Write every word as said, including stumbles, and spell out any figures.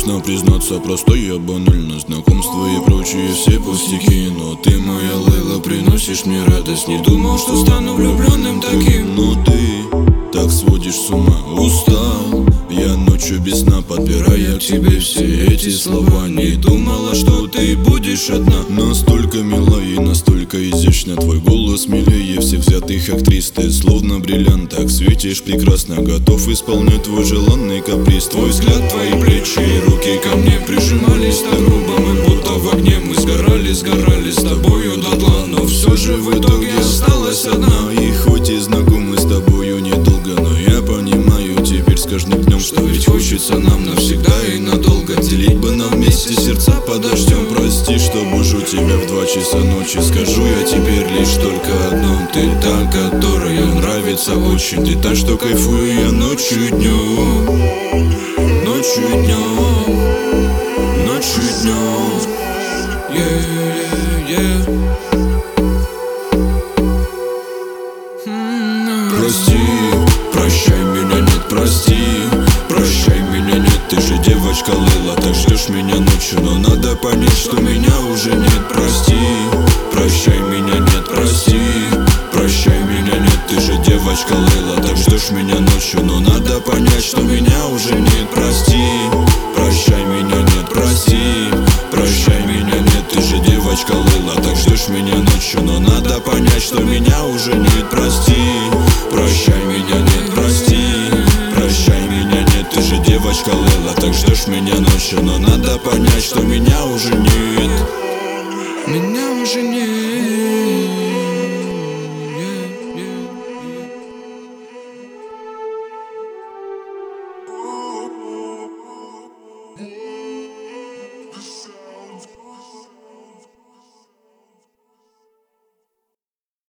Честно признаться, простое, банально знакомство и прочие все пустяки. Но ты, моя Лейла, приносишь мне радость. Не думал, что стану влюбленным таким. Но ты так сводишь с ума. Устал я ночью без сна, подбирая к тебе все эти слова. Не думала, что ты будешь одна. Настолько мила и настолько изящна. Твой голос милее всех взятых актрис. Ты словно бриллиант, так светишь прекрасно. Готов исполнять твой желанный каприз. Твой взгляд, твои плечи и руки ко мне прижимались так грубо. Мы будто в огне, мы сгорали, сгорали с тобою дотла. Но все же в итоге осталась одна. И хоть и знакомы с тобою недолго, но я понимаю теперь с каждым днем, что ведь хочется нам навсегда и надолго. Делить бы нам вместе сердца под дождем. Прости, что бужу тебя в два часа ночи. Скажу я теперь лишь только одно: ты та, которая нравится очень. Ты та, что кайфую я ночью и днем. Ночью и днем. Ночью и днем. Yeah, yeah. Прости, прощай меня, нет, прости. Прощай меня, нет, ты же девочка Лейла. Так ждешь меня ночью, но надо понять, что меня уже нет. Прости, прощай меня, нет, прости. Прощай меня, нет, ты же девочка Лейла. Так ждешь меня ночью, но надо понять, что меня уже нет. Прости, прощай меня, нет, прости. Прощай меня, нет, ты же девочка Лейла. Так ждешь меня ночью, но надо понять, что меня уже нет. Прости, прощай меня, нет, прости. Прощай меня, нет, ты же девочка Лейла. Так ждешь меня ночью, но надо понять, что меня уже нет.